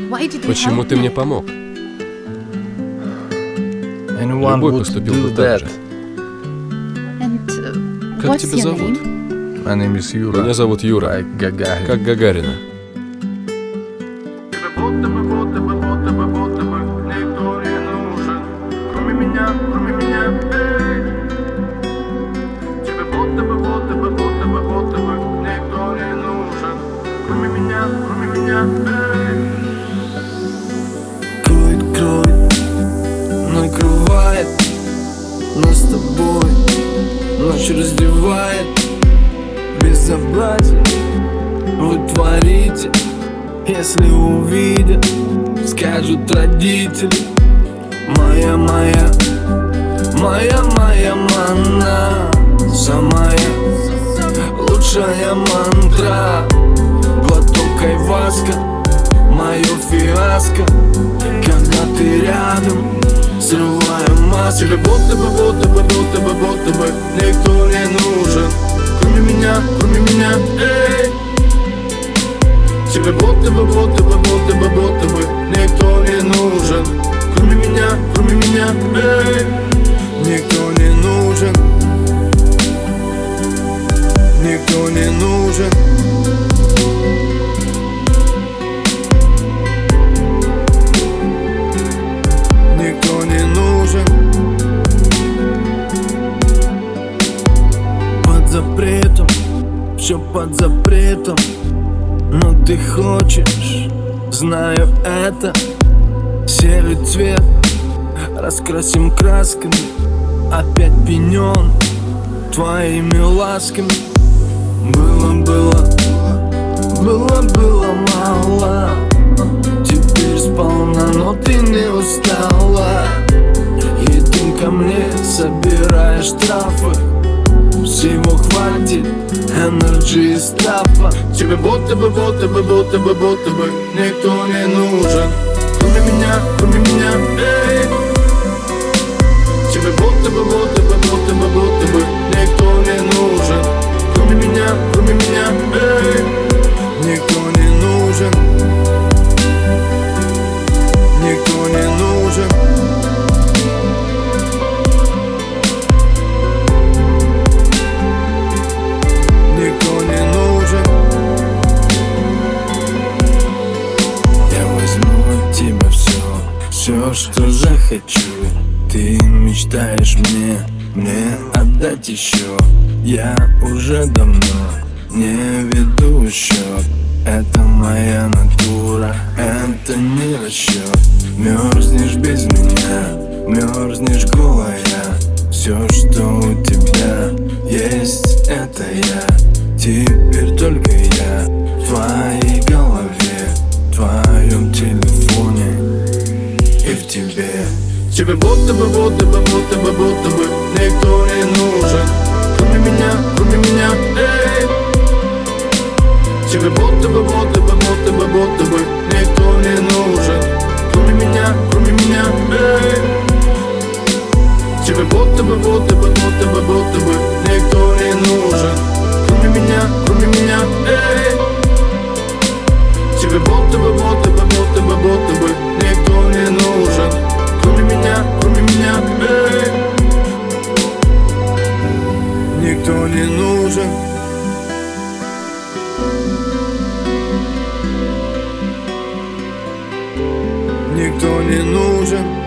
Почему ты мне помог? Любой поступил бы так же. Как тебя зовут? Меня зовут Юра. Как Гагарина. Кроет, накрывает нас с тобой, ночь раздевает. Безобразие вы творите, если увидят, скажут родители. Моя мана, самая лучшая мантра. Глоток айваска, мое фиаско. Когда ты рядом, срываю маску. Тебе будто бы никто не нужен, кроме меня, эй. Тебе будто бы никто не нужен, кроме меня, эй. Никто не нужен, никто не нужен. Никто не нужен. Под запретом, все под запретом. Но ты хочешь, знаю это. Серый цвет раскрасим красками. Опять пенен твоими ласками. Было мало. Теперь сполна, но ты не устала. Едем ко мне, собираешь штрафы. Всего хватит, энерджи и стафа. Тебе будто бы никто не нужен, кроме меня, эй. Тебе будто бы никто не нужен, кроме меня, эй. Никто не нужен, никто не нужен. Никто не нужен. Я возьму от тебя все, что захочу. Ты мечтаешь мне отдать еще. Я уже давно не веду счет. Это моя натура, это не расчет. Мерзнешь без меня, мерзнешь голая. Все, что у тебя есть, это я. Теперь только я в твоей голове, в твоем телефоне и в тебе. Тебе будто бы никто не нужен, кроме меня, эй. Тебе будто бы никто не нужен, кроме меня, эй. Тебе будто бы никто не нужен, кроме меня, эй. Тебе будто бы никто не нужен, кроме меня, эй. Никто не нужен. Никто не нужен.